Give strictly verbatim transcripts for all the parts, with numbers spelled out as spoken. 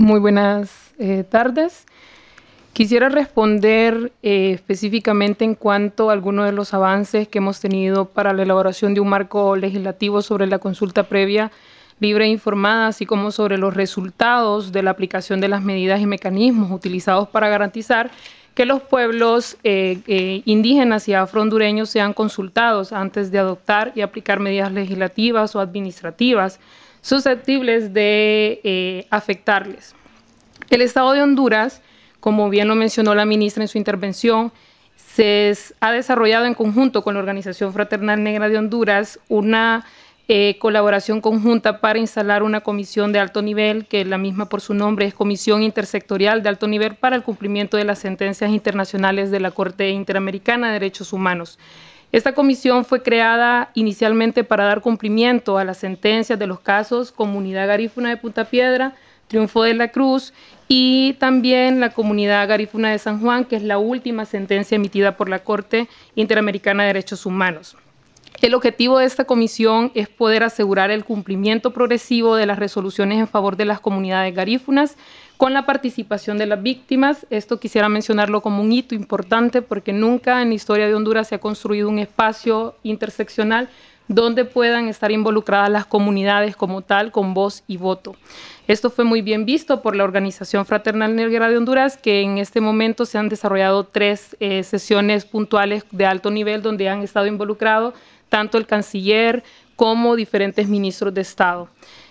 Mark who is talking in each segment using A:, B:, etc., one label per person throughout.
A: Muy buenas eh, tardes. Quisiera responder eh, específicamente en cuanto a algunos de los avances que hemos tenido para la elaboración de un marco legislativo sobre la consulta previa, libre e informada, así como sobre los resultados de la aplicación de las medidas y mecanismos utilizados para garantizar que los pueblos eh, eh, indígenas y afrohondureños sean consultados antes de adoptar y aplicar medidas legislativas o administrativas susceptibles de eh, afectarles. El Estado de Honduras, como bien lo mencionó la ministra en su intervención, se ha desarrollado en conjunto con la Organización Fraternal Negra de Honduras una eh, colaboración conjunta para instalar una comisión de alto nivel, que la misma por su nombre es Comisión Intersectorial de Alto Nivel para el Cumplimiento de las Sentencias Internacionales de la Corte Interamericana de Derechos Humanos. Esta comisión fue creada inicialmente para dar cumplimiento a las sentencias de los casos Comunidad Garífuna de Punta Piedra, Triunfo de la Cruz y también la Comunidad Garífuna de San Juan, que es la última sentencia emitida por la Corte Interamericana de Derechos Humanos. El objetivo de esta comisión es poder asegurar el cumplimiento progresivo de las resoluciones en favor de las comunidades garífunas con la participación de las víctimas. Esto quisiera mencionarlo como un hito importante porque nunca en la historia de Honduras se ha construido un espacio interseccional donde puedan estar involucradas las comunidades como tal, con voz y voto. Esto fue muy bien visto por la Organización Fraternal Negra de Honduras, que en este momento se han desarrollado tres eh, sesiones puntuales de alto nivel donde han estado involucrados tanto el canciller como diferentes ministros de Estado.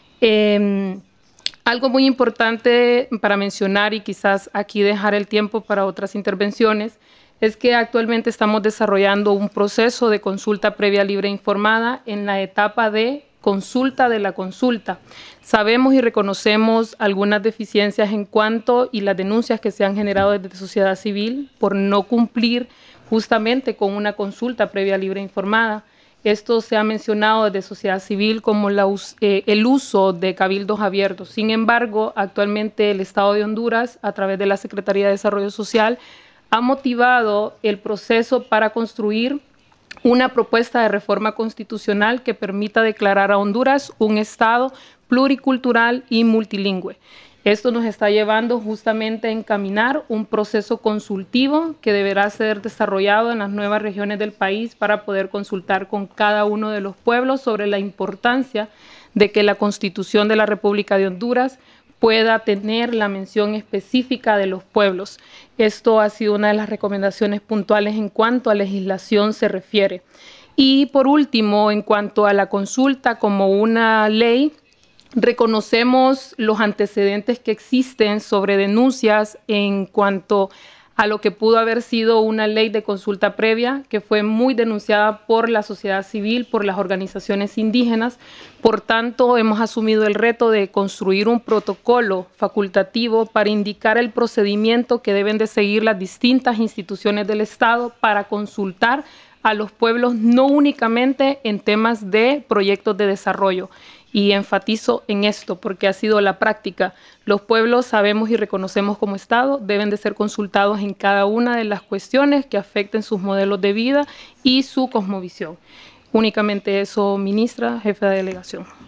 A: Eh, algo muy importante para mencionar y quizás aquí dejar el tiempo para otras intervenciones es que actualmente estamos desarrollando un proceso de consulta previa libre e informada en la etapa de consulta de la consulta. Sabemos y reconocemos algunas deficiencias en cuanto y las denuncias que se han generado desde la sociedad civil por no cumplir justamente con una consulta previa libre e informada. Esto se ha mencionado desde sociedad civil como la, eh, el uso de cabildos abiertos. Sin embargo, actualmente el Estado de Honduras, a través de la Secretaría de Desarrollo Social, ha motivado el proceso para construir una propuesta de reforma constitucional que permita declarar a Honduras un Estado pluricultural y multilingüe. Esto nos está llevando justamente a encaminar un proceso consultivo que deberá ser desarrollado en las nuevas regiones del país para poder consultar con cada uno de los pueblos sobre la importancia de que la Constitución de la República de Honduras pueda tener la mención específica de los pueblos. Esto ha sido una de las recomendaciones puntuales en cuanto a legislación se refiere. Y por último, en cuanto a la consulta como una ley, reconocemos los antecedentes que existen sobre denuncias en cuanto a lo que pudo haber sido una ley de consulta previa, que fue muy denunciada por la sociedad civil, por las organizaciones indígenas. Por tanto, hemos asumido el reto de construir un protocolo facultativo para indicar el procedimiento que deben de seguir las distintas instituciones del Estado para consultar a los pueblos, no únicamente en temas de proyectos de desarrollo. Y enfatizo en esto porque ha sido la práctica. Los pueblos sabemos y reconocemos como Estado deben de ser consultados en cada una de las cuestiones que afecten sus modelos de vida y su cosmovisión. Únicamente eso, ministra, jefe de delegación.